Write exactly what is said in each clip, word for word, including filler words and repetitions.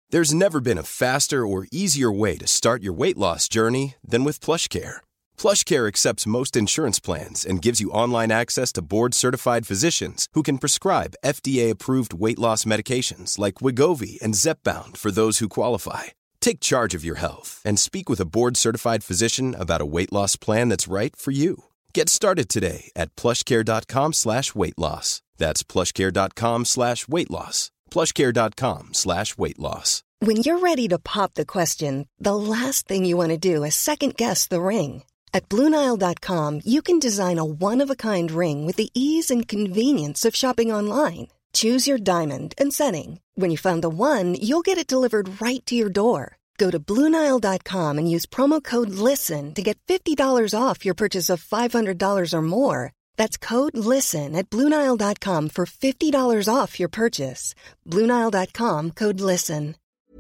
There's never been a faster or easier way to start your weight loss journey than with PlushCare. PlushCare accepts most insurance plans and gives you online access to board-certified physicians who can prescribe F D A-approved weight loss medications like Wegovy and Zepbound for those who qualify. Take charge of your health and speak with a board-certified physician about a weight loss plan that's right for you. Get started today at plushcare.com slash weight loss. That's plushcare.com slash weight loss. plushcare.com slash weight loss. When you're ready to pop the question, the last thing you want to do is second-guess the ring. At Blue Nile dot com, you can design a one-of-a-kind ring with the ease and convenience of shopping online. Choose your diamond and setting. When you find the one, you'll get it delivered right to your door. Go to Blue Nile dot com and use promo code LISTEN to get fifty dollars off your purchase of five hundred dollars or more. That's code LISTEN at Blue Nile dot com for fifty dollars off your purchase. Blue Nile dot com, code LISTEN.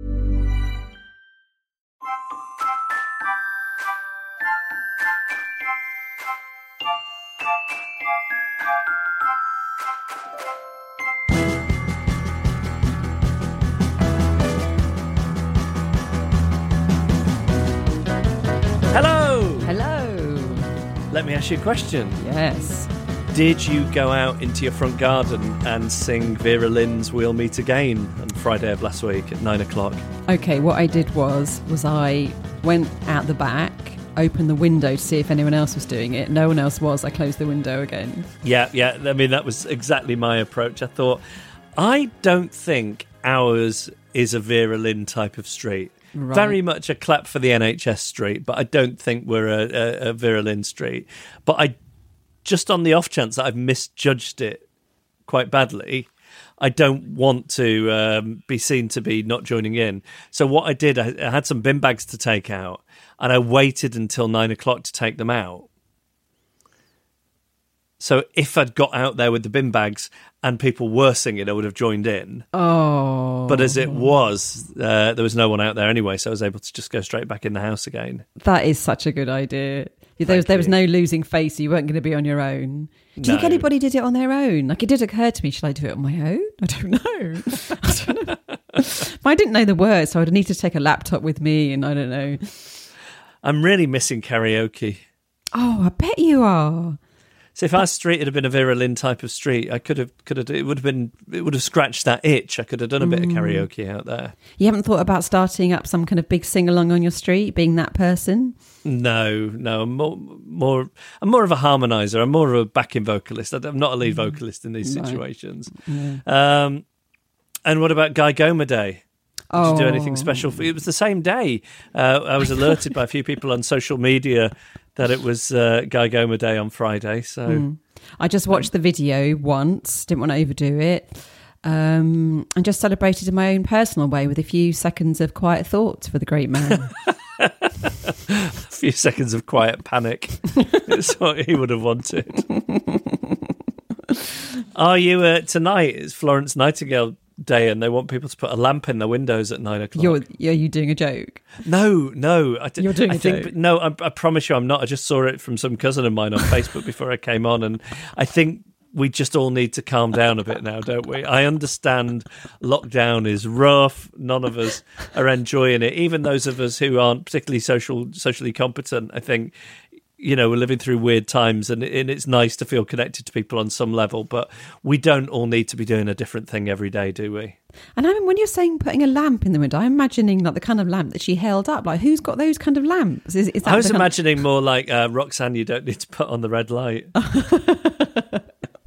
Hello! Hello! Let me ask you a question. Yes. Did you go out into your front garden and sing Vera Lynn's We'll Meet Again on Friday of last week at nine o'clock? Okay, what I did was, was I went out the back, opened the window to see if anyone else was doing it. No one else was. I closed the window again. Yeah, yeah. I mean, that was exactly my approach. I thought, I don't think ours is a Vera Lynn type of street. Right. Very much a clap for the N H S street, but I don't think we're a, a, a Vera Lynn street. But I, just on the off chance that I've misjudged it quite badly, I don't want to um, be seen to be not joining in. So what I did, I, I had some bin bags to take out, and I waited until nine o'clock to take them out. So if I'd got out there with the bin bags and people were singing, I would have joined in. Oh. But as it was, uh, there was no one out there anyway, so I was able to just go straight back in the house again. That is such a good idea. There was, there was no losing face. You weren't going to be on your own. Do you No. think anybody did it on their own? Like, it did occur to me, should I do it on my own? I don't know. I don't know. But I didn't know the words, so I'd need to take a laptop with me, and I don't know. I'm really missing karaoke. Oh, I bet you are. So if our street had been a Vera Lynn type of street, I could have, could have, it would have been, it would have scratched that itch. I could have done a bit of karaoke out there. You haven't thought about starting up some kind of big sing-along on your street, being that person? No, no, I'm more, more, I'm more of a harmonizer. I'm more of a backing vocalist. I'm not a lead vocalist in these situations. Yeah. Um, and what about Guy Goma Day? Did Oh. you do anything special? For, it was the same day. Uh, I was alerted by a few people on social media that it was uh, Guy Goma Day on Friday. So Mm. I just watched the video once, didn't want to overdo it, um, and just celebrated in my own personal way with a few seconds of quiet thoughts for the great man. a few seconds of quiet panic is what he would have wanted. Are you uh, tonight? It's Florence Nightingale Day, and they want people to put a lamp in their windows at nine o'clock. You're, are you doing a joke? No, no. I d- You're doing I a think, joke. No, I, I promise you I'm not. I just saw it from some cousin of mine on Facebook before I came on, and I think we just all need to calm down a bit now, don't we? I understand lockdown is rough. None of us are enjoying it. Even those of us who aren't particularly social, socially competent, I think, you know, we're living through weird times, and, and it's nice to feel connected to people on some level, but we don't all need to be doing a different thing every day, do we? And I mean, when you're saying putting a lamp in the window, I'm imagining like the kind of lamp that she held up. Like, who's got those kind of lamps? Is, is that I was the kind imagining more like uh, Roxanne, you don't need to put on the red light. of...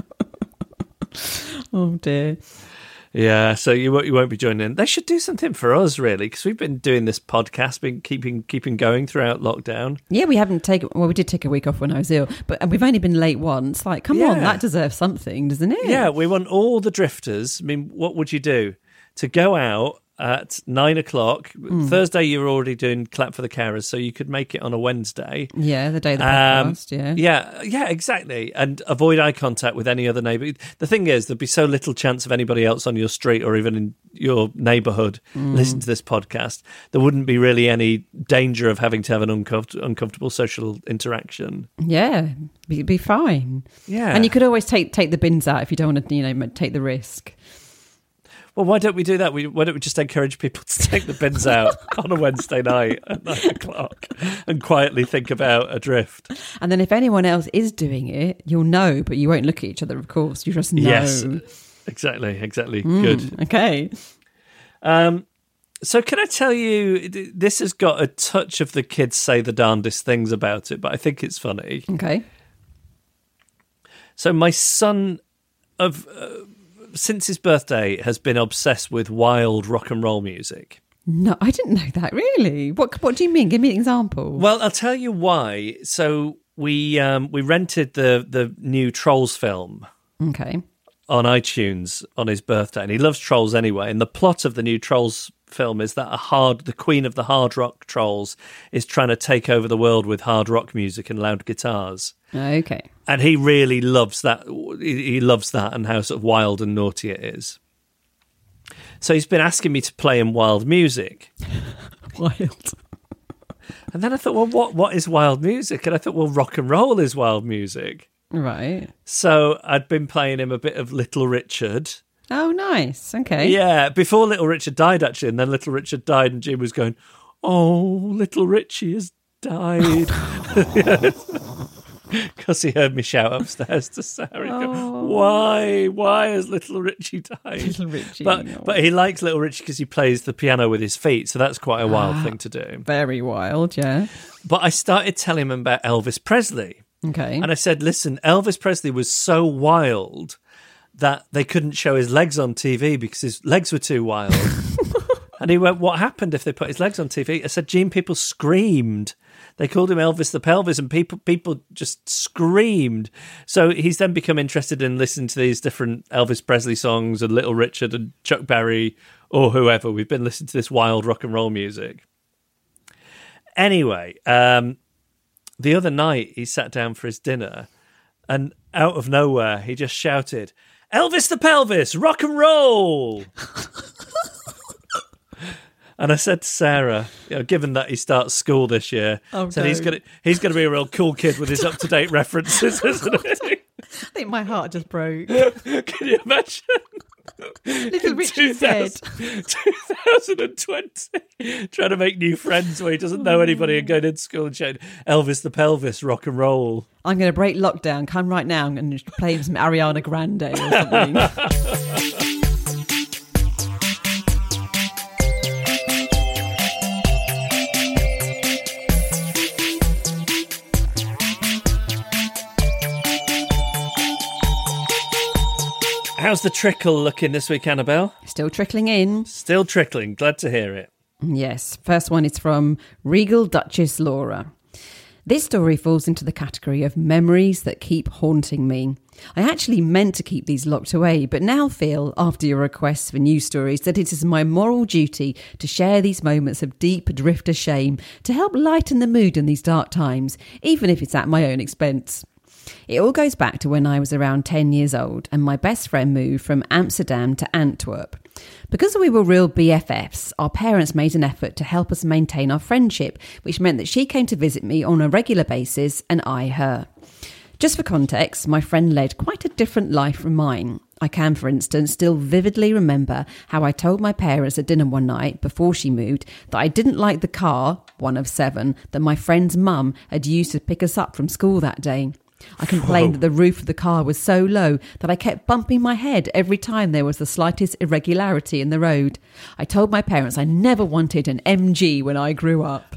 Oh dear. Yeah, so you won't, you won't be joining in. They should do something for us, really, because we've been doing this podcast, been keeping keeping going throughout lockdown. Yeah, we haven't taken. Well, we did take a week off when I was ill, but and we've only been late once. Like, come on, Yeah. that deserves something, doesn't it? Yeah, we want all the drifters. I mean, what would you do? To go out at nine o'clock. Mm. Thursday, you're already doing Clap for the Carers, so you could make it on a Wednesday. Yeah, the day of the Um, podcast. Yeah. Yeah, yeah, exactly. And avoid eye contact with any other neighbour. The thing is, there'd be so little chance of anybody else on your street or even in your neighbourhood Mm. listening to this podcast. There wouldn't be really any danger of having to have an uncomfort- uncomfortable social interaction. Yeah, be, be fine. Yeah. And you could always take take the bins out if you don't want to, you know, take the risk. Well, why don't we do that? We, why don't we just encourage people to take the bins out on a Wednesday night at nine o'clock and quietly think about Adrift? And then if anyone else is doing it, you'll know, but you won't look at each other, of course. You just know. Yes, exactly, exactly. Mm, Good. Okay. Um, so can I tell you, this has got a touch of the kids say the darndest things about it, but I think it's funny. Okay. So my son, of uh, since his birthday, has been obsessed with wild rock and roll music. No, I didn't know that, really. What What do you mean? Give me an example. Well, I'll tell you why. So we um, we rented the, the new Trolls film. Okay. On iTunes on his birthday, and he loves Trolls anyway. And the plot of the new Trolls film is that a hard, the queen of the hard rock trolls is trying to take over the world with hard rock music and loud guitars. Okay. And he really loves that. He loves that and how sort of wild and naughty it is. So he's been asking me to play him wild music. Wild. And then I thought, well, what what is wild music? And I thought, well, rock and roll is wild music. Right. So I'd been playing him a bit of Little Richard. Oh, nice. Okay. Yeah, before Little Richard died, actually. And then Little Richard died and Jim was going, oh, Little Richie has died. Because he heard me shout upstairs to Sarah. Oh. Why? Why has Little Richie died? Little Richie. But, no. but he likes Little Richie because he plays the piano with his feet. So that's quite a wild ah, thing to do. Very wild, yeah. But I started telling him about Elvis Presley. Okay. And I said, listen, Elvis Presley was so wild that they couldn't show his legs on T V because his legs were too wild. And he went, what happened if they put his legs on T V? I said, Gene, people screamed. They called him Elvis the Pelvis, and people people just screamed. So he's then become interested in listening to these different Elvis Presley songs and Little Richard and Chuck Berry or whoever. We've been listening to this wild rock and roll music. Anyway, um, the other night he sat down for his dinner, and out of nowhere he just shouted, Elvis the Pelvis, rock and roll! And I said to Sarah, you know, given that he starts school this year, oh, said no. he's going to he's going to be a real cool kid with his up-to-date references, isn't he? I think my heart just broke. Can you imagine? Little Richie said. twenty twenty, trying to make new friends where he doesn't know anybody and going into school and shouting, Elvis the Pelvis, rock and roll. I'm going to break lockdown, come right now and play him some Ariana Grande or something. How's the trickle looking this week, Annabelle? Still trickling in. Still trickling. Glad to hear it. Yes. First one is from Regal Duchess Laura. This story falls into the category of memories that keep haunting me. I actually meant to keep these locked away, but now feel, after your requests for news stories, that it is my moral duty to share these moments of deep drifter shame to help lighten the mood in these dark times, even if it's at my own expense. It all goes back to when I was around ten years old and my best friend moved from Amsterdam to Antwerp. Because we were real B F Fs, our parents made an effort to help us maintain our friendship, which meant that she came to visit me on a regular basis and I her. Just for context, my friend led quite a different life from mine. I can, for instance, still vividly remember how I told my parents at dinner one night before she moved that I didn't like the car, one of seven, that my friend's mum had used to pick us up from school that day. I complained Whoa. that the roof of the car was so low that I kept bumping my head every time there was the slightest irregularity in the road. I told my parents I never wanted an M G when I grew up.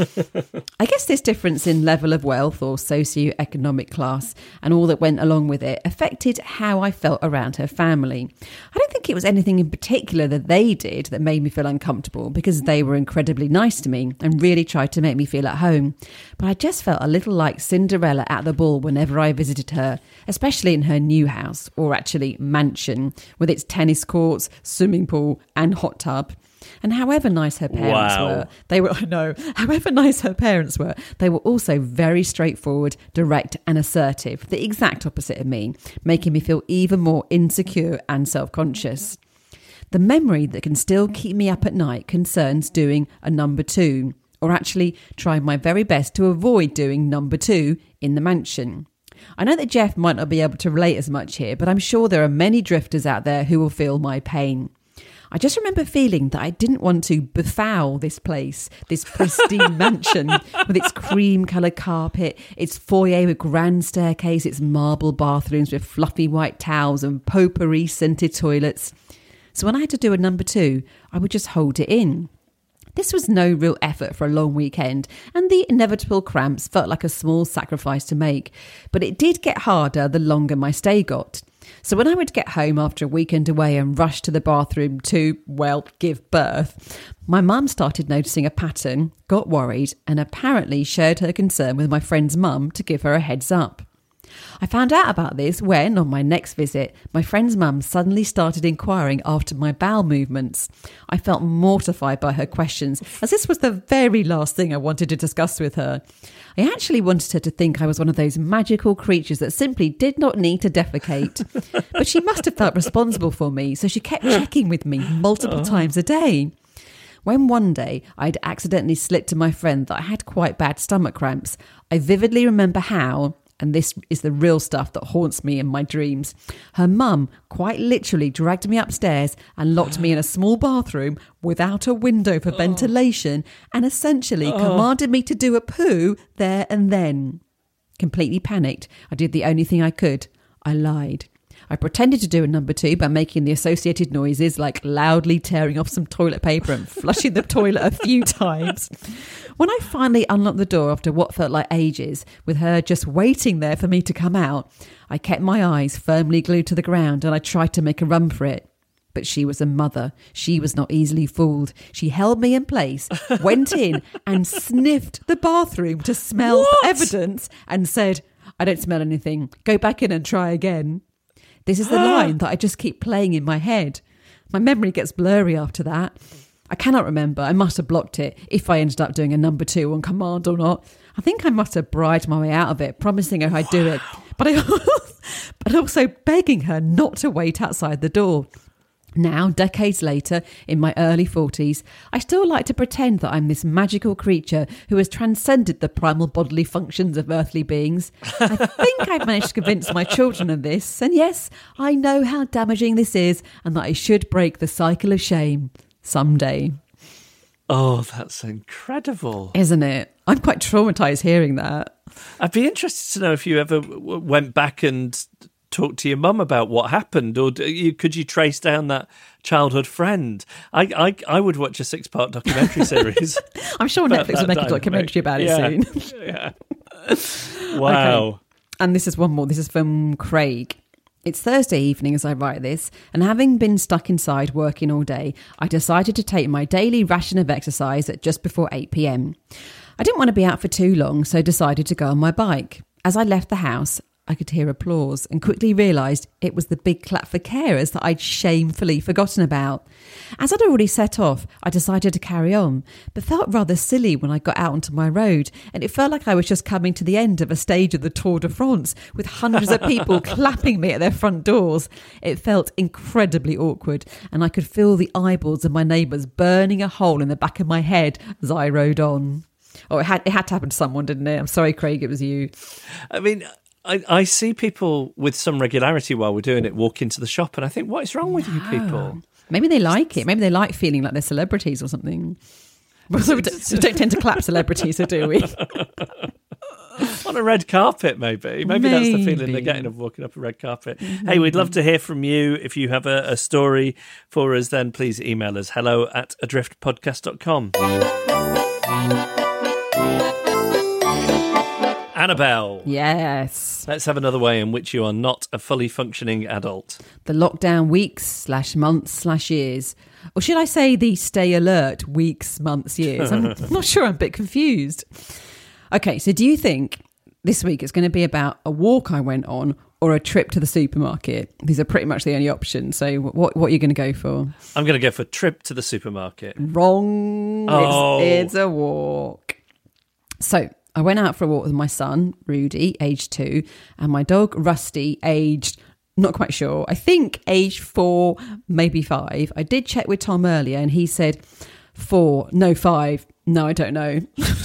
I guess this difference in level of wealth or socio-economic class and all that went along with it affected how I felt around her family. I don't think it was anything in particular that they did that made me feel uncomfortable because they were incredibly nice to me and really tried to make me feel at home. But I just felt a little like Cinderella at the ball when whenever I visited her, especially in her new house, or actually mansion, with its tennis courts, swimming pool and hot tub. And however nice her parents wow. were, they were, I know, however nice her parents were, they were also very straightforward, direct and assertive, the exact opposite of me, making me feel even more insecure and self-conscious. The memory that can still keep me up at night concerns doing a number two, or actually trying my very best to avoid doing number two in the mansion. I know that Jeff might not be able to relate as much here, but I'm sure there are many drifters out there who will feel my pain. I just remember feeling that I didn't want to befoul this place, this pristine mansion with its cream-coloured carpet, its foyer with grand staircase, its marble bathrooms with fluffy white towels and potpourri scented toilets. So when I had to do a number two, I would just hold it in. This was no real effort for a long weekend, and the inevitable cramps felt like a small sacrifice to make. But it did get harder the longer my stay got. So when I would get home after a weekend away and rush to the bathroom to, well, give birth, my mum started noticing a pattern, got worried, and apparently shared her concern with my friend's mum to give her a heads up. I found out about this when, on my next visit, my friend's mum suddenly started inquiring after my bowel movements. I felt mortified by her questions, as this was the very last thing I wanted to discuss with her. I actually wanted her to think I was one of those magical creatures that simply did not need to defecate. But she must have felt responsible for me, so she kept checking with me multiple times a day. When one day I'd accidentally slipped to my friend that I had quite bad stomach cramps, I vividly remember how, and this is the real stuff that haunts me in my dreams, her mum quite literally dragged me upstairs and locked me in a small bathroom without a window for oh. ventilation and essentially oh. commanded me to do a poo there and then. Completely panicked, I did the only thing I could. I lied. I pretended to do a number two by making the associated noises like loudly tearing off some toilet paper and flushing the toilet a few times. When I finally unlocked the door after what felt like ages, with her just waiting there for me to come out, I kept my eyes firmly glued to the ground and I tried to make a run for it. But she was a mother. She was not easily fooled. She held me in place, went in and sniffed the bathroom to smell What? for evidence and said, "I don't smell anything. Go back in and try again." This is the line that I just keep playing in my head. My memory gets blurry after that. I cannot remember. I must have blocked it if I ended up doing a number two on command or not. I think I must have bribed my way out of it, promising her I'd do it. But, I, but also begging her not to wait outside the door. Now, decades later, in my early forties, I still like to pretend that I'm this magical creature who has transcended the primal bodily functions of earthly beings. I think I've managed to convince my children of this, and yes, I know how damaging this is and that I should break the cycle of shame someday. Oh, that's incredible. Isn't it? I'm quite traumatised hearing that. I'd be interested to know if you ever w- went back and talk to your mum about what happened, or do you, could you trace down that childhood friend? I I, I would watch a six-part documentary series. I'm sure Netflix will make a documentary about it yeah. soon. yeah. Wow. Okay. And this is one more. This is from Craig. It's Thursday evening as I write this, and having been stuck inside working all day, I decided to take my daily ration of exercise at just before eight p.m. I didn't want to be out for too long, so decided to go on my bike. As I left the house, I could hear applause and quickly realised it was the big clap for carers that I'd shamefully forgotten about. As I'd already set off, I decided to carry on, but felt rather silly when I got out onto my road, and it felt like I was just coming to the end of a stage of the Tour de France with hundreds of people clapping me at their front doors. It felt incredibly awkward, and I could feel the eyeballs of my neighbours burning a hole in the back of my head as I rode on. Oh, it had, it had to happen to someone, didn't it? I'm sorry, Craig, it was you. I mean, I, I see people with some regularity while we're doing it walk into the shop, and I think, what is wrong with you people? Maybe they like it. Maybe they like feeling like they're celebrities or something. We don't, we don't tend to clap celebrities, do we? On a red carpet, maybe. maybe. Maybe that's the feeling they're getting of walking up a red carpet. Mm-hmm. Hey, we'd love to hear from you. If you have a, a story for us, then please email us hello at adrift podcast dot com. Annabelle. Yes. Let's have another way in which you are not a fully functioning adult. The lockdown weeks slash months slash years. Or should I say the stay alert weeks, months, years? I'm not sure. I'm a bit confused. Okay, so do you think this week it's going to be about a walk I went on or a trip to the supermarket? These are pretty much the only options. So what, what are you going to go for? I'm going to go for trip to the supermarket. Wrong. Oh. It's, it's a walk. So I went out for a walk with my son, Rudy, aged two, and my dog, Rusty, aged, not quite sure, I think aged four, maybe five. I did check with Tom earlier and he said four, no five. No, I don't know.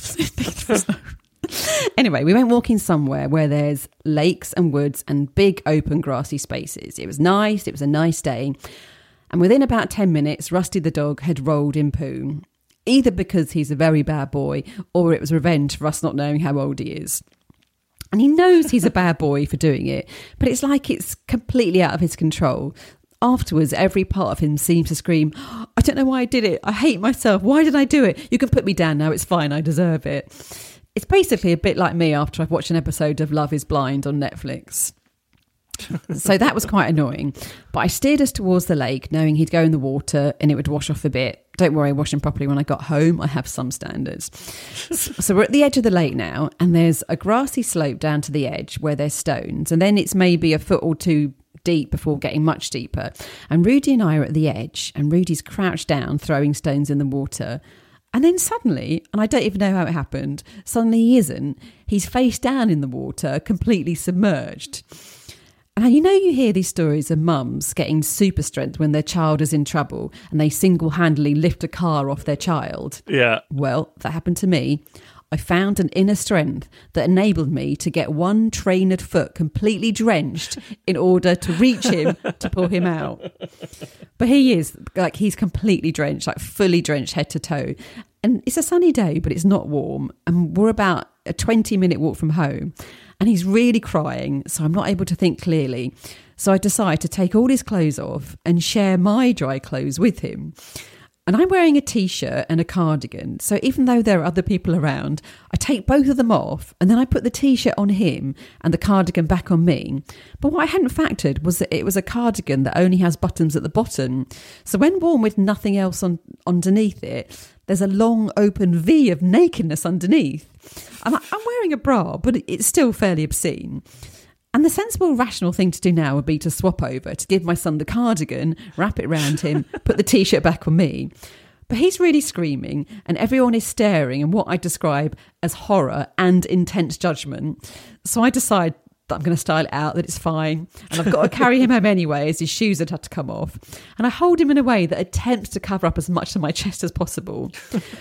Anyway, we went walking somewhere where there's lakes and woods and big open grassy spaces. It was nice. It was a nice day. And within about ten minutes, Rusty the dog had rolled in poo, either because he's a very bad boy or it was revenge for us not knowing how old he is. And he knows he's a bad boy for doing it, but it's like it's completely out of his control. Afterwards, every part of him seems to scream, I don't know why I did it. I hate myself. Why did I do it? You can put me down now. It's fine. I deserve it. It's basically a bit like me after I've watched an episode of Love is Blind on Netflix. So that was quite annoying. But I steered us towards the lake, knowing he'd go in the water and it would wash off a bit. Don't worry, I washed him properly when I got home. I have some standards. So we're at the edge of the lake now, and there's a grassy slope down to the edge where there's stones. And then it's maybe a foot or two deep before getting much deeper. And Rudy and I are at the edge, and Rudy's crouched down, throwing stones in the water. And then suddenly, and I don't even know how it happened, suddenly he isn't. He's face down in the water, completely submerged. And you know, you hear these stories of mums getting super strength when their child is in trouble and they single-handedly lift a car off their child. Yeah. Well, that happened to me. I found an inner strength that enabled me to get one trained foot completely drenched in order to reach him to pull him out. But he is, like, he's completely drenched, like fully drenched head to toe. And it's a sunny day, but it's not warm. And we're about a twenty minute walk from home. And he's really crying, so I'm not able to think clearly. So I decide to take all his clothes off and share my dry clothes with him. And I'm wearing a T-shirt and a cardigan. So even though there are other people around, I take both of them off and then I put the T-shirt on him and the cardigan back on me. But what I hadn't factored was that it was a cardigan that only has buttons at the bottom. So when worn with nothing else on underneath it, there's a long open V of nakedness underneath. And I'm wearing a bra, but it's still fairly obscene. And the sensible, rational thing to do now would be to swap over, to give my son the cardigan, wrap it round him, put the T-shirt back on me. But he's really screaming and everyone is staring in what I describe as horror and intense judgment. So I decide that I'm going to style it out, that it's fine. And I've got to carry him home anyway, as his shoes had had to come off. And I hold him in a way that attempts to cover up as much of my chest as possible.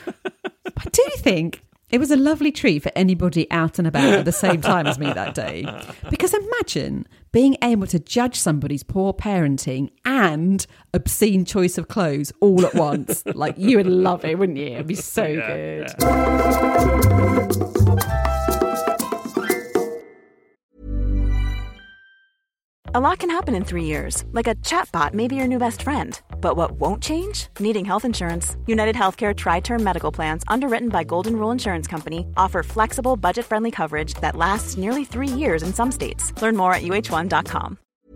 But I do think it was a lovely treat for anybody out and about at the same time as me that day. Because imagine being able to judge somebody's poor parenting and obscene choice of clothes all at once. Like, you would love it, wouldn't you? It'd be so yeah, good. Yeah. A lot can happen in three years, like a chatbot may be your new best friend. But what won't change? Needing health insurance. United Healthcare Tri-Term Medical Plans, underwritten by Golden Rule Insurance Company, offer flexible, budget-friendly coverage that lasts nearly three years in some states. Learn more at U H one dot com.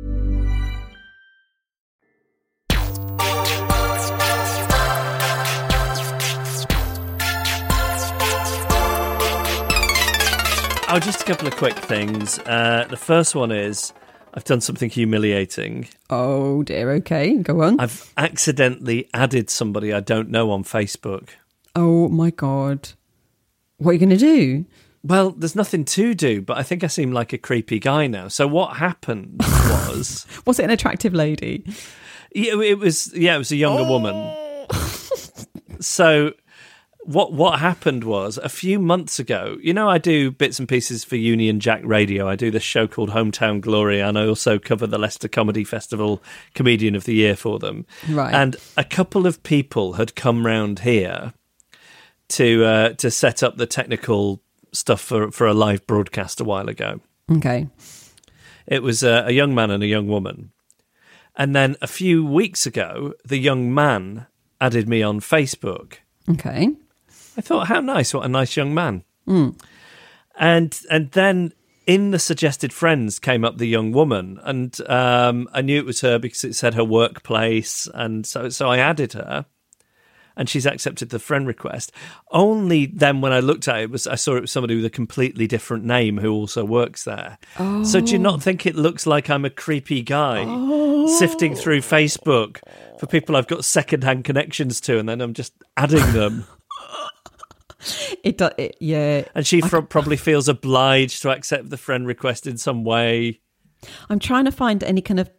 Oh, just a couple of quick things. Uh, the first one is, I've done something humiliating. Oh dear, okay, go on. I've accidentally added somebody I don't know on Facebook. Oh my God. What are you going to do? Well, there's nothing to do, but I think I seem like a creepy guy now. So what happened was... Was it an attractive lady? Yeah, it was, yeah, it was a younger oh. woman. So... What what happened was, a few months ago, you know, I do bits and pieces for Union Jack Radio. I do this show called Hometown Glory, and I also cover the Leicester Comedy Festival Comedian of the Year for them. Right. And a couple of people had come round here to uh, to set up the technical stuff for, for a live broadcast a while ago. Okay. It was a, a young man and a young woman. And then a few weeks ago, the young man added me on Facebook. Okay. I thought, how nice, what a nice young man. Mm. And and then in the suggested friends came up the young woman, and um, I knew it was her because it said her workplace, and so so I added her, and she's accepted the friend request. Only then when I looked at it, it was I saw it was somebody with a completely different name who also works there. Oh. So do you not think it looks like I'm a creepy guy oh. sifting through Facebook for people I've got second-hand connections to, and then I'm just adding them? It does, it, yeah. And she fr- I, probably feels obliged to accept the friend request in some way. I'm trying to find any kind of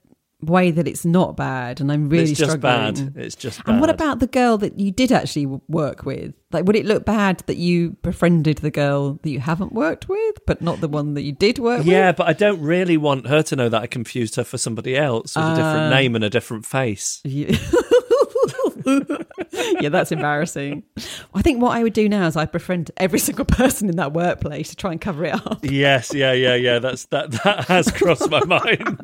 way that it's not bad, and I'm really it's just struggling. bad. It's just bad. And what about the girl that you did actually work with? Like, would it look bad that you befriended the girl that you haven't worked with, but not the one that you did work with? Yeah, but I don't really want her to know that I confused her for somebody else with uh, a different name and a different face. Yeah. Yeah, that's embarrassing. I think what I would do now is I'd befriend every single person in that workplace to try and cover it up. Yes, yeah, yeah, yeah. That's that. That has crossed my mind.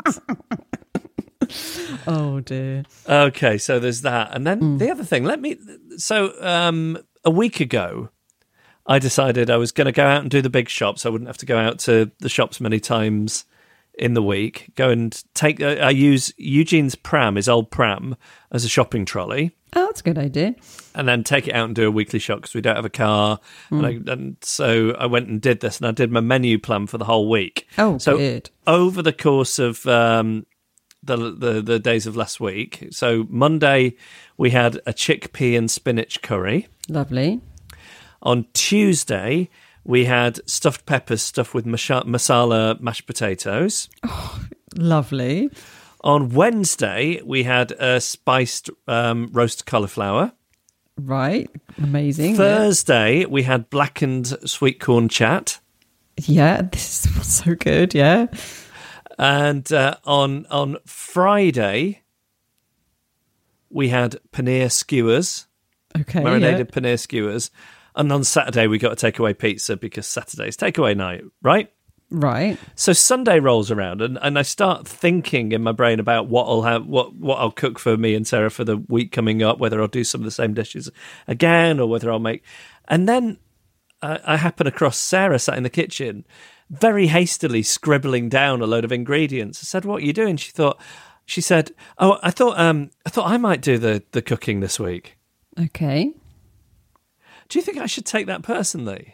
Oh dear. Okay, so there's that, and then Mm. the other thing. Let me. So um, a week ago, I decided I was going to go out and do the big shops. I wouldn't have to go out to the shops many times in the week. Go and take. Uh, I use Eugene's pram, his old pram, as a shopping trolley. Oh, that's a good idea. And then take it out and do a weekly shop because we don't have a car. Mm. And, I, and so I went and did this, and I did my menu plan for the whole week. Oh, so good. Over the course of um, the, the the days of last week, so Monday we had a chickpea and spinach curry. Lovely. On Tuesday we had stuffed peppers stuffed with masha- masala mashed potatoes. Oh, lovely. On Wednesday, we had a spiced um, roast cauliflower. Right. Amazing. Thursday, yeah. we had blackened sweet corn chat. Yeah, this is so good, yeah. And uh, on on Friday, we had paneer skewers. Okay, marinated yeah. paneer skewers. And on Saturday, we got a takeaway pizza because Saturday's takeaway night, right? Right. So Sunday rolls around, and, and I start thinking in my brain about what I'll have, what what I'll cook for me and Sarah for the week coming up. Whether I'll do some of the same dishes again, or whether I'll make. And then I, I happen across Sarah sat in the kitchen, very hastily scribbling down a load of ingredients. I said, "What are you doing?" She thought. She said, "Oh, I thought um, I thought I might do the the cooking this week." Okay. Do you think I should take that personally?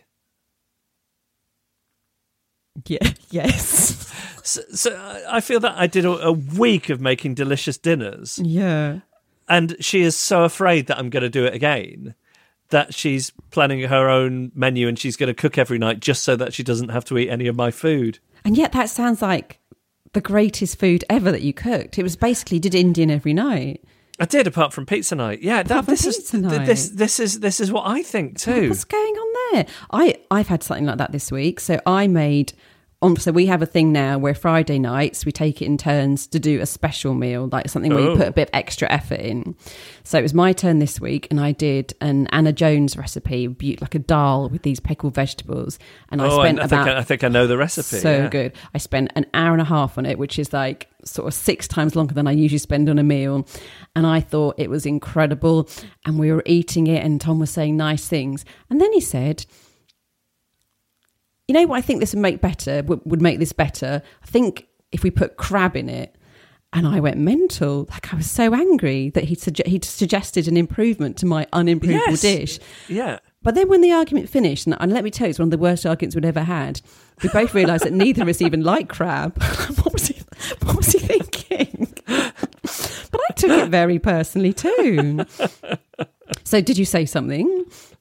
Yeah. Yes. So, so I feel that I did a, a week of making delicious dinners. Yeah. And she is so afraid that I'm going to do it again that she's planning her own menu and she's going to cook every night just so that she doesn't have to eat any of my food. And yet that sounds like the greatest food ever that you cooked. It was basically did Indian every night. I did, apart from pizza night. Yeah, that, Apart from this pizza is night. this this is this is what I think too. What's going on there? I I've had something like that this week. So I made. Um, so we have a thing now where Friday nights we take it in turns to do a special meal, like something where Oh. you put a bit of extra effort in. So it was my turn this week, and I did an Anna Jones recipe, be- like a dal with these pickled vegetables, and I oh, spent I, I about. think I, I think I know the recipe. So yeah. good. I spent an hour and a half on it, which is like sort of six times longer than I usually spend on a meal. And I thought it was incredible. And we were eating it, and Tom was saying nice things. And then he said, "You know what I think this would make better, would, would make this better? I think if we put crab in it." And I went mental. Like, I was so angry that he'd, suge- he'd suggested an improvement to my unimprovable Yes. dish. Yeah. But then when the argument finished, and, and let me tell you, it's one of the worst arguments we'd ever had, we both realised that neither of us even like crab. What was he, what was he thinking? But I took it very personally too. So did you say something?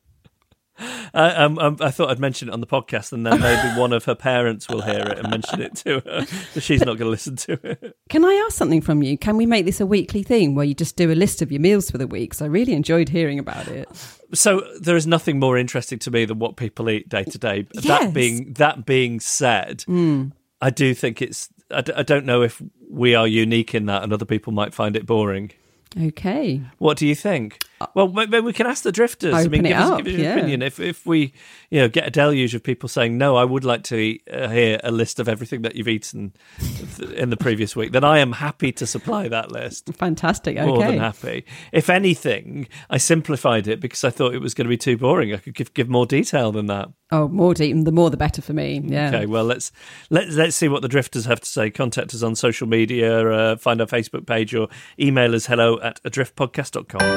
I, um, um, I thought I'd mention it on the podcast, and then maybe one of her parents will hear it and mention it to her. But she's not going to listen to it. Can I ask something from you? Can we make this a weekly thing where you just do a list of your meals for the week? 'Cause I really enjoyed hearing about it. So there is nothing more interesting to me than what people eat day to day. Yes. That being that being said, Mm. I do think it's. I, d- I don't know if we are unique in that, and other people might find it boring. Okay. What do you think? Well, maybe we can ask the drifters. I mean, Open it give us, up, give us your yeah. opinion. If if we, you know, get a deluge of people saying no, I would like to eat, uh, hear a list of everything that you've eaten in the previous week, then I am happy to supply that list. Fantastic. Okay. More than happy. If anything, I simplified it because I thought it was going to be too boring. I could give, give more detail than that. Oh, more deep, the more the better for me. Yeah. Okay, well, let's let's let's see what the drifters have to say. Contact us on social media, uh, find our Facebook page, or email us hello at adrift podcast dot com.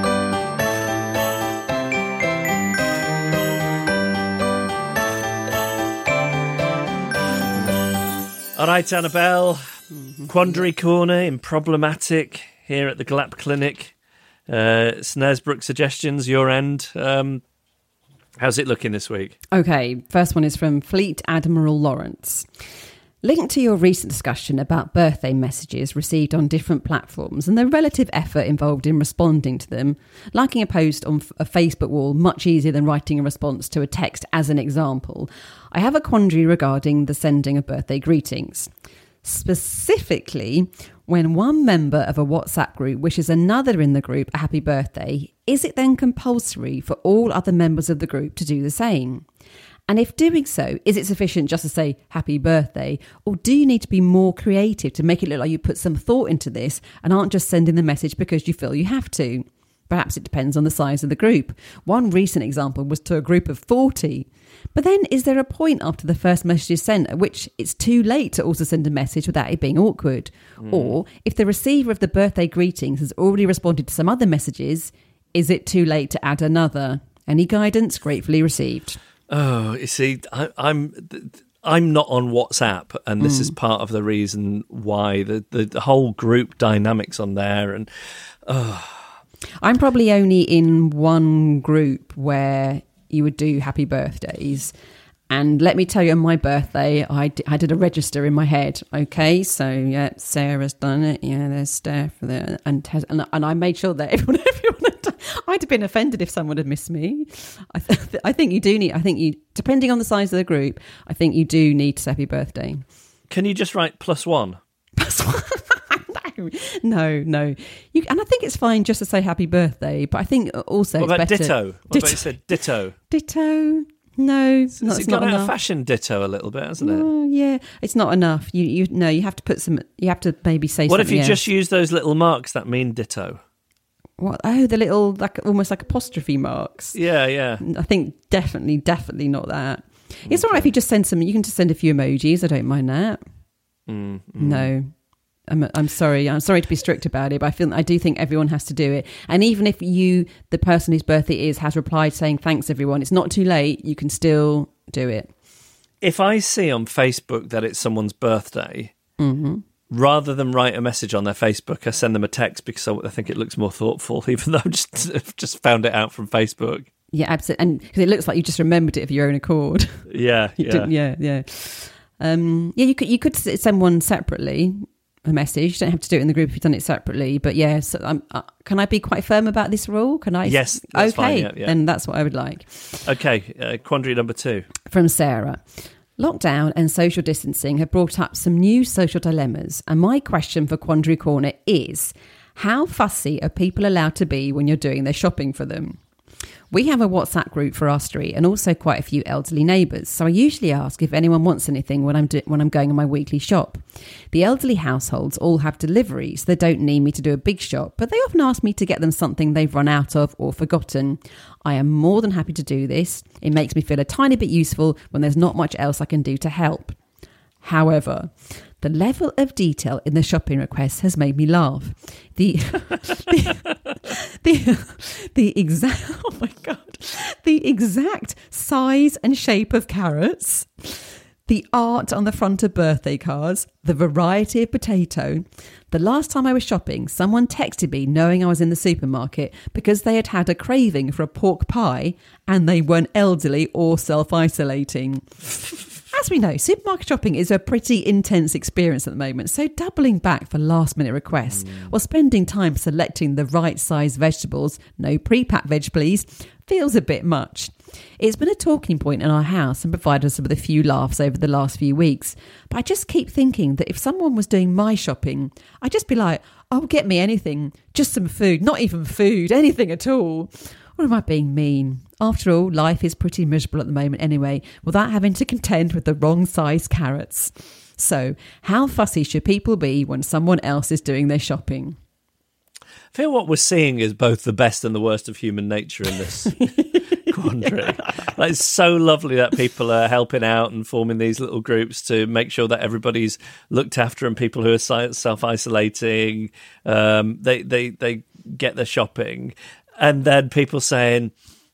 All right, Annabelle, Quandary Corner in Problematic here at the Glap Clinic. Uh, Snaresbrook suggestions, your end. Um, how's it looking this week? Okay, first one is from Fleet Admiral Lawrence. Linked to your recent discussion about birthday messages received on different platforms and the relative effort involved in responding to them, liking a post on a Facebook wall much easier than writing a response to a text as an example, I have a quandary regarding the sending of birthday greetings. Specifically, when one member of a WhatsApp group wishes another in the group a happy birthday, is it then compulsory for all other members of the group to do the same? And if doing so, is it sufficient just to say happy birthday, or do you need to be more creative to make it look like you put some thought into this and aren't just sending the message because you feel you have to? Perhaps it depends on the size of the group. One recent example was to a group of forty. But then is there a point after the first message is sent at which it's too late to also send a message without it being awkward? Mm. Or if the receiver of the birthday greetings has already responded to some other messages, is it too late to add another? Any guidance? Gratefully received. Oh, you see, I, I'm I'm not on WhatsApp, and this mm. is part of the reason why the, the, the whole group dynamics on there. And oh. I'm probably only in one group where you would do happy birthdays. And let me tell you, on my birthday, I, d- I did a register in my head. Okay, so yeah, Sarah's done it. Yeah, there's Steph there, and and, and I made sure that everyone, everyone had done. I'd have been offended if someone had missed me. I, th- I think you do need. I think you, depending on the size of the group, I think you do need to say happy birthday. Can you just write plus one? Plus one. No, no. You, and I think it's fine just to say happy birthday, but I think also what about it's better. Ditto? What ditto. about you said ditto? Ditto. No, it's not, it's not gone enough. out of fashion, ditto, a little bit, hasn't it? Oh, yeah, it's not enough. You, you, no, you have to put some. You have to maybe say. What something if you else. just use those little marks that mean ditto? What? Oh, the little, like almost like apostrophe marks. Yeah, yeah. I think definitely, definitely not that. It's okay. All right if you just send some. You can just send a few emojis. I don't mind that. Mm, mm. No. I'm, I'm sorry. I'm sorry to be strict about it, but I feel I do think everyone has to do it. And even if you, the person whose birthday it is, has replied saying thanks everyone, it's not too late. You can still do it. If I see on Facebook that it's someone's birthday, mm-hmm. rather than write a message on their Facebook, I send them a text because I think it looks more thoughtful, even though I've just, I've just found it out from Facebook. Yeah, absolutely. And because it looks like you just remembered it of your own accord. Yeah, you yeah. Didn't, yeah, yeah. Um, yeah, you could you could send one separately. A message. You don't have to do it in the group if you've done it separately. But yeah, so um, uh, can I be quite firm about this rule? Can I? Yes, that's okay, fine, yeah, yeah. Then that's what I would like. Okay, uh, quandary number two. From Sarah. Lockdown and social distancing have brought up some new social dilemmas. And my question for Quandary Corner is, how fussy are people allowed to be when you're doing their shopping for them? We have a WhatsApp group for our street and also quite a few elderly neighbours, so I usually ask if anyone wants anything when I'm do- when I'm going on my weekly shop. The elderly households all have deliveries. They don't need me to do a big shop, but they often ask me to get them something they've run out of or forgotten. I am more than happy to do this. It makes me feel a tiny bit useful when there's not much else I can do to help. However, the level of detail in the shopping request has made me laugh. The the, the, the exact oh my god, the exact size and shape of carrots, the art on the front of birthday cards, the variety of potato. The last time I was shopping, someone texted me knowing I was in the supermarket because they had had a craving for a pork pie and they weren't elderly or self-isolating. As we know, supermarket shopping is a pretty intense experience at the moment, so doubling back for last-minute requests mm. or spending time selecting the right size vegetables, no pre-packed veg please, feels a bit much. It's been a talking point in our house and provided us with a few laughs over the last few weeks, but I just keep thinking that if someone was doing my shopping, I'd just be like, oh, get me anything, just some food, not even food, anything at all. Or am I being mean? After all, life is pretty miserable at the moment anyway, without having to contend with the wrong size carrots. So, how fussy should people be when someone else is doing their shopping? I feel what we're seeing is both the best and the worst of human nature in this quandary. Like, it's so lovely that people are helping out and forming these little groups to make sure that everybody's looked after and people who are self-isolating, um, they, they, they get their shopping. And then people saying,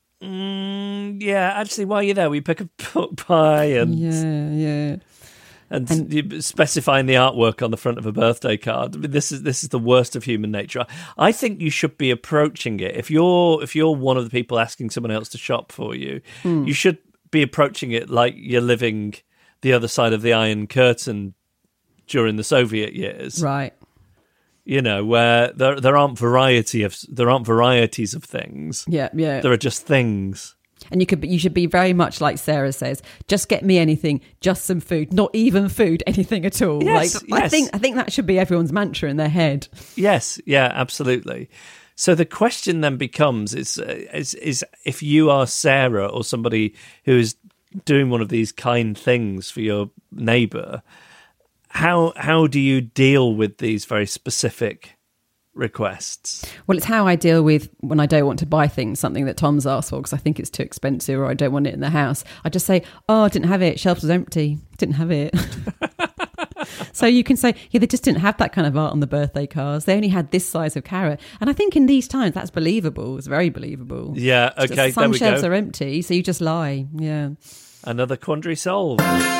mm, yeah, actually, while you're there, we pick a pork pie and yeah, yeah, and, and you specifying the artwork on the front of a birthday card. I mean, this is this is the worst of human nature. I think you should be approaching it if you're if you're one of the people asking someone else to shop for you. Mm. You should be approaching it like you're living the other side of the Iron Curtain during the Soviet years. Right. You know, where there there aren't variety of there aren't varieties of things. Yeah, yeah. There are just things. And you could, you should be very much like Sarah says. Just get me anything, just some food, not even food, anything at all. Yes, like, yes. I think I think that should be everyone's mantra in their head. Yes, yeah, absolutely. So the question then becomes: is is is if you are Sarah or somebody who is doing one of these kind things for your neighbour, how how do you deal with these very specific requests? Well, it's how I deal with when I don't want to buy things, something that Tom's asked for because I think it's too expensive or I don't want it in the house. I just say, oh, I didn't have it. Shelves was empty. Didn't have it. So you can say, yeah, they just didn't have that kind of art on the birthday cards. They only had this size of carrot. And I think in these times, that's believable. It's very believable. Yeah, It's okay, just, there some we shelves go. are empty, so you just lie. Yeah. Another quandary solved.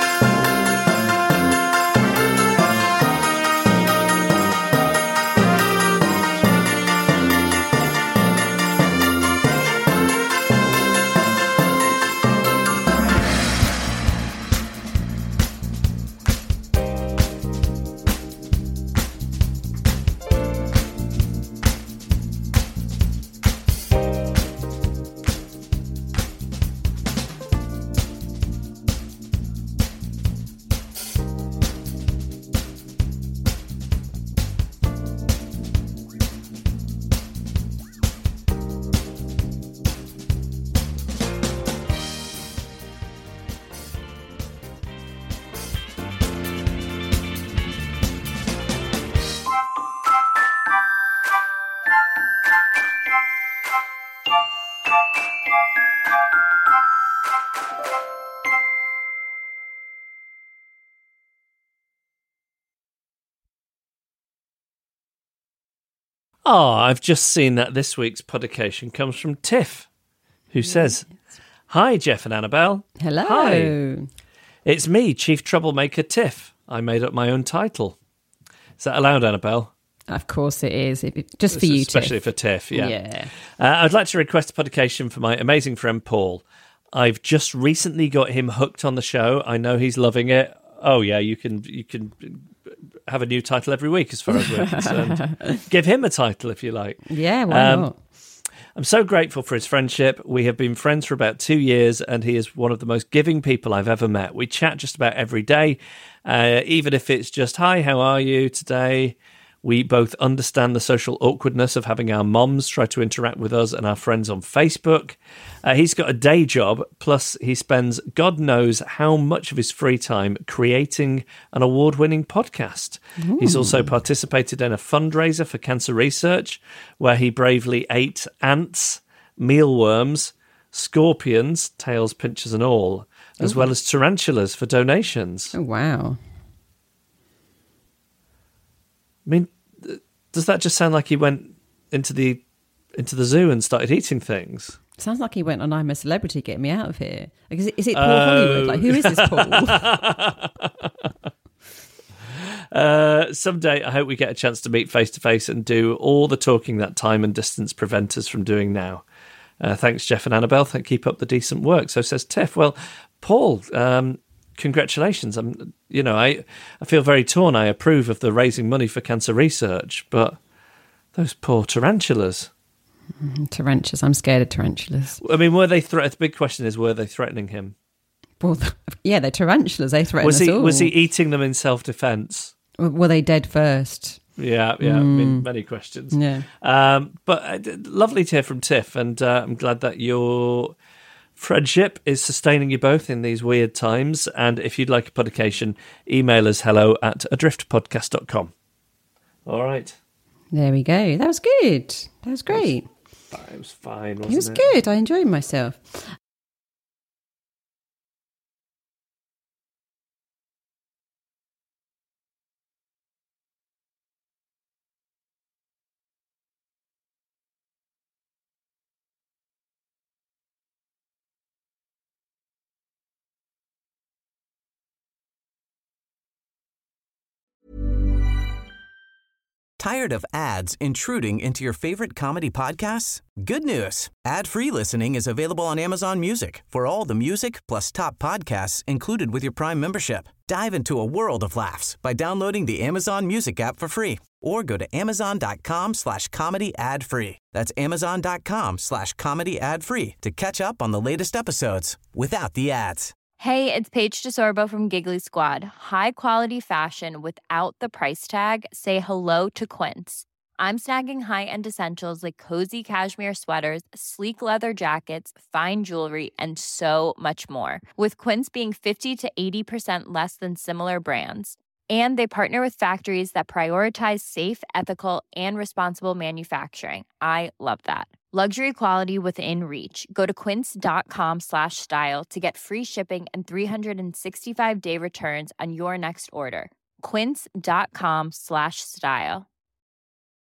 Oh, I've just seen that this week's publication comes from Tiff, who says, "Hi, Jeff and Annabelle. Hello. Hi. It's me, Chief Troublemaker Tiff. I made up my own title. Is that allowed, Annabelle?" Of course it is. It, just for This is you, especially Tiff. for Tiff, yeah. Yeah. Uh, I'd like to request a publication for my amazing friend Paul. I've just recently got him hooked on the show. I know he's loving it. Oh yeah, you can you can have a new title every week as far as we're concerned. Give him a title if you like. Yeah, why Um, not? I'm so grateful for his friendship. We have been friends for about two years, and he is one of the most giving people I've ever met. We chat just about every day, uh, even if it's just, "Hi, how are you today?" We both understand the social awkwardness of having our moms try to interact with us and our friends on Facebook. Uh, he's got a day job, plus he spends God knows how much of his free time creating an award-winning podcast. Ooh. He's also participated in a fundraiser for cancer research, where he bravely ate ants, mealworms, scorpions, tails, pinchers and all, as Ooh. well as tarantulas for donations. Oh, wow. I mean, does that just sound like he went into the into the zoo and started eating things? Sounds like he went on I'm a Celebrity, get me out of here. Like, is it, is it Paul Oh. Hollywood? Like, who is this Paul? uh, someday, I hope we get a chance to meet face to face and do all the talking that time and distance prevent us from doing now. Uh, thanks, Jeff and Annabelle. Thank, keep up the decent work. So says Tiff. Well, Paul, um, congratulations. I'm, you know, I, I feel very torn. I approve of the raising money for cancer research, but those poor tarantulas. Mm, tarantulas. I'm scared of tarantulas. I mean, were they threat? The big question is, were they threatening him? Well, yeah, they're tarantulas. They threaten Was us he all. was he eating them in self-defense? Were they dead first? Yeah, yeah. I mean, many questions. Yeah. Um, but uh, lovely to hear from Tiff, and uh, I'm glad that your friendship is sustaining you both in these weird times. And if you'd like a publication, email us hello at adrift podcast dot com. All right. There we go. That was good. That was great. It was fine, wasn't it? It was good. I enjoyed myself. Tired of ads intruding into your favorite comedy podcasts? Good news. Ad-free listening is available on Amazon Music for all the music plus top podcasts included with your Prime membership. Dive into a world of laughs by downloading the Amazon Music app for free or go to amazon.com slash comedy ad free. That's amazon.com slash comedy ad free to catch up on the latest episodes without the ads. Hey, it's Paige DeSorbo from Giggly Squad. High quality fashion without the price tag. Say hello to Quince. I'm snagging high-end essentials like cozy cashmere sweaters, sleek leather jackets, fine jewelry, and so much more. With Quince being fifty to eighty percent less than similar brands. And they partner with factories that prioritize safe, ethical, and responsible manufacturing. I love that. Luxury quality within reach. Go to quince.com slash style to get free shipping and three sixty-five day returns on your next order. Quince.com slash style.